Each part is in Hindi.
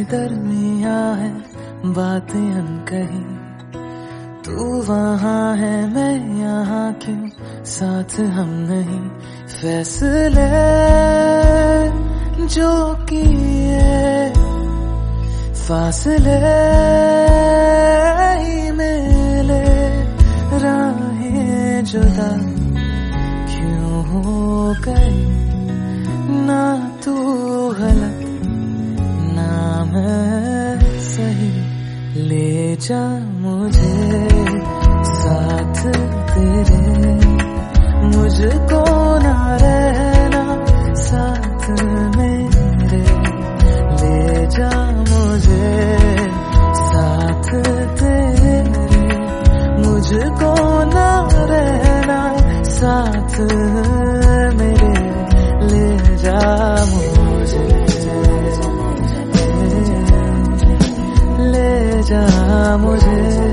दरमियां है बातें अनकही, तू वहाँ है मैं यहाँ क्यों, साथ हम नहीं। फैसले जो किए फासले ही मिले, राहें जुदा क्यों हो गई, ना तू गलत ना मैं सही। ले जा मुझे साथ तेरे, मुझको ना रहना साथ मेरे। ले जा मुझे साथ तेरे, मुझको ना रहना साथ मेरे। ले जा मुझे, ले जा मुझे।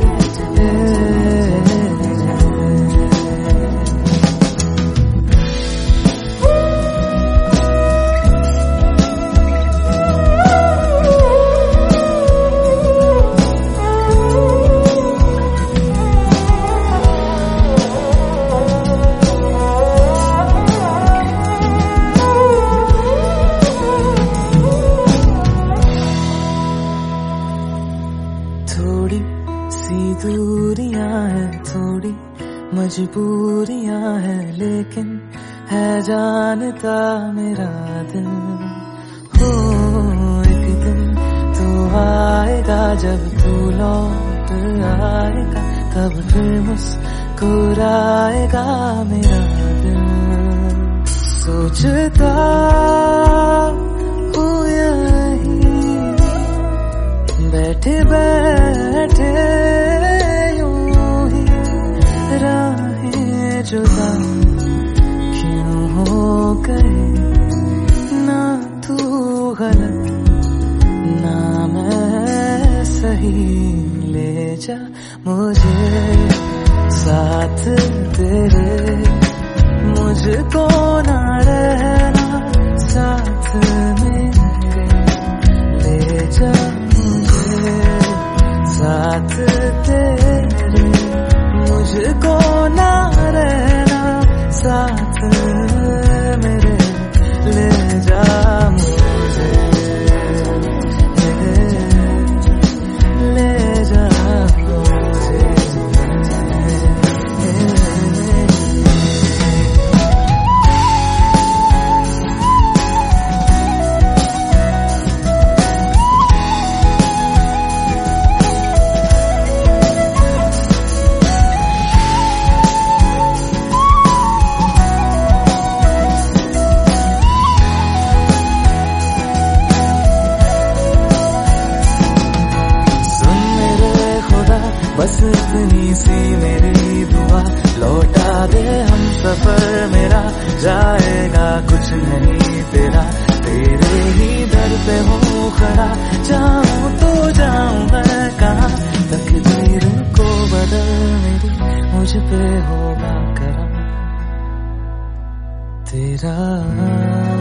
थोड़ी सी दूरियां हैं, थोड़ी मजबूरियां हैं, लेकिन है जानता मेरा दिल। हो एक दिन तो आएगा जब तू लौट आएगा, तब फिर मुस्कुराएगा मेरा दिल। सोचता हूँ यही बैठे बैठे यूं ही, राहें जुदा क्यों हो गई, ना तू गलत ना मैं सही। ले जा मुझे साथ तेरे, मुझको ना रहना साथ मेरे। ले जा साथ तेरे, मुझको ना रहना साथ मेरे। ले जा मुझे, ले जा मुझे। बस इतनी सी मेरी दुआ, लौटा दे हम सफर मेरा, जाएगा कुछ नहीं तेरा। तेरे ही दर पे हूँ खड़ा, जाऊँ तो जाऊँ मैं कहाँ, तकदीर को बदल मेरी मुझ पे होगा करम तेरा।